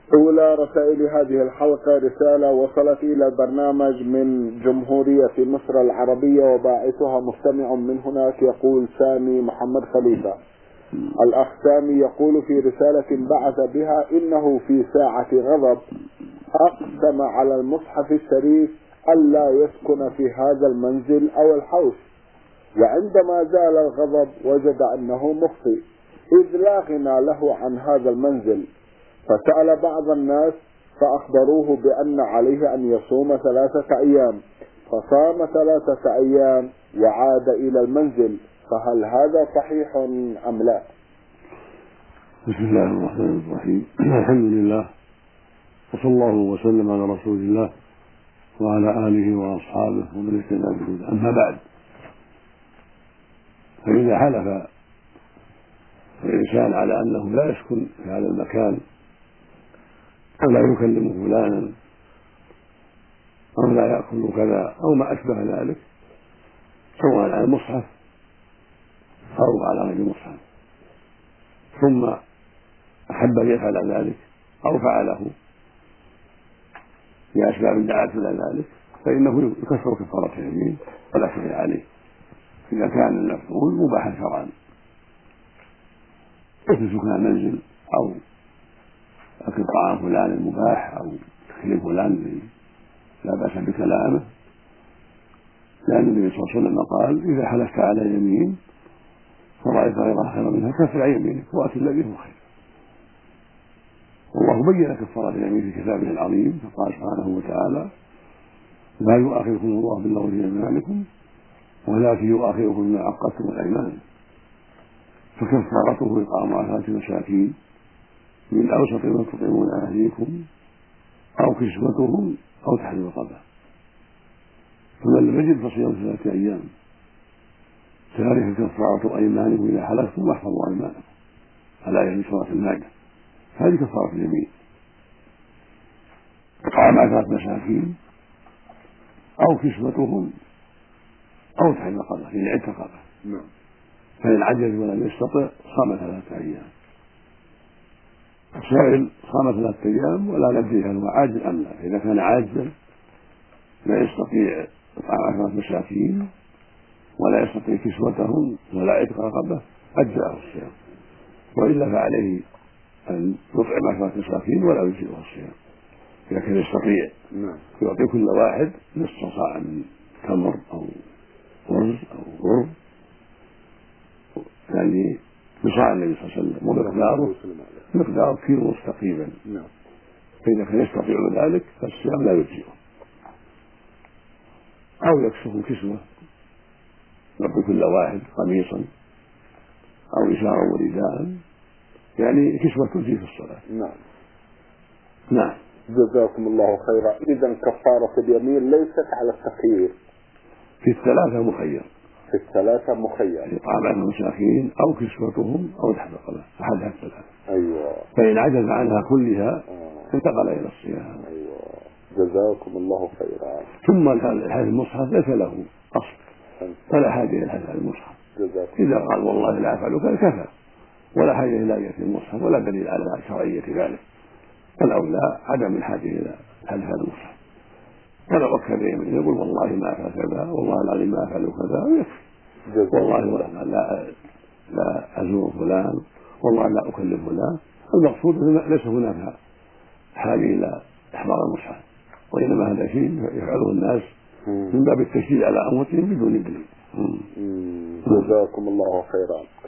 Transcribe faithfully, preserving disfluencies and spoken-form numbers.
أولى رسائل هذه الحلقة رسالة وصلت إلى البرنامج من جمهورية مصر العربية وباعثها مستمع من هناك، يقول سامي محمد خليفة. الأخ سامي يقول في رسالة بعث بها إنه في ساعة غضب أقسم على المصحف الشريف ألا يسكن في هذا المنزل أو الحوش، وعندما زال الغضب وجد أنه مخطئ إذ لا غنى له عن هذا المنزل، فسأل بعض الناس فأخبروه بأن عليه أن يصوم ثلاثة أيام، فصام ثلاثة أيام وعاد إلى المنزل، فهل هذا صحيح أم لا؟ بسم الله الرحمن الرحيم. الحمد لله وصلى الله وسلم على رسول الله وعلى آله وأصحابه ومن اهتدى بهداه. أما بعد، فإذا حلف الإنسان على أنه لا يسكن في هذا المكان أو لا يكلم فلانا أو لا يأكل كذا أو ما أشبه ذلك، سواء على المصحف أو على غير المصحف، ثم أحب أن يفعل ذلك أو فعله لأسباب دعت إلى ذلك، فإنه يكفر كفارة اليمين ولا شيء عليه إذا كان المفعول مباحا شرعا، مثل سكن المنزل أو أكل طعام فلان المباح أو تكليم فلان لا بأس بكلامه، لأن النبي صلى الله عليه وسلم قال: إذا حلفت على يمين فرأيت غيرها خيرا منها كفر عن يمينك وأت الذي هو خير. والله بين كفارة اليمين في كتابه العظيم، فقال سبحانه وتعالى: لا يؤاخذكم الله باللغو في أيمانكم ولكن يؤاخذكم بما عقدتم الأيمان، فكفارته إطعام عشرة مساكين من أوسط ما تطعمون أهليكم أو كسوتهم أو تحرير رقبة، فمن لم يجد فصيام ثلاثة أيام، ذلك كفارة أيمانكم إذا حلفتم واحفظوا أيمانكم، على آية سورة المائدة. هذه كفارة اليمين، إطعام عشرة مساكين أو كسوتهم أو تحرير رقبة، يعني عتق رقبة. فإن عجز ولم يستطع صام ثلاثة أيام. السائل صام ثلاثة أيام ولا ندري هل هو عاجز أم لا. إذا كان عاجزا لا يستطيع إطعام عشرة مساكين ولا يستطيع كسوتهم ولا عتق رقبة أجزأه الصيام، وإلا فعليه أن يطعم عشرة مساكين ولا يجزئه الصيام إذا كان يستطيع. يعطي كل واحد نصف صاع من تمر أو رز أو غر، يعني بصاع النبي صلى الله عليه وسلم، ومقداره مقدار كيلو تقريبا. فإذا كان يستطيع ذلك فالصيام لا يجزئه. أو يكسوه كسوة، يعطي كل واحد قميصا أو إزارا ورداء، يعني كسوة تجزي في الصلاة. نعم نعم. جزاكم الله خيرا. إذا كفارة اليمين ليست على التخيير، في الثلاثة مخير، في الثلاثة مخير، إطعام المساكين أو كسوتهم أو تحت القلم، أحدها الثلاثة. أيوة. فإن عجز عنها كلها انتقل إلى الصيام. أيوة. جزاكم الله خيرا. ثم الحديث المصحف ليس له أصل فلا حاجة إلى الحديث المصحف. إذا قال والله لا أفعل كذا كفى، ولا حاجة إلى آية المصحف ولا دليل على شرعية ذلك، فالأولى عدم الحاجة إلى الحديث المصحف. فلو أكد يمين يقول والله ما أفعل كذا، والله العظيم ما أفعل كذا، ويكفي. والله لا لا أزور فلان، والله لا أكلم فلان. المقصود ليس هناك حاجة إلى إحضار المصحف، وإنما هذا شيء يفعله الناس من باب التشجيع على أموتهم بدون دليل. جزاكم الله خيرا.